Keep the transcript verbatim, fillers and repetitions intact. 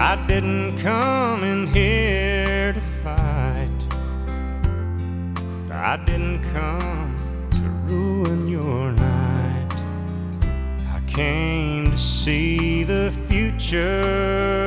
I didn't come in here to fight. I didn't come to ruin your night. I came to see the future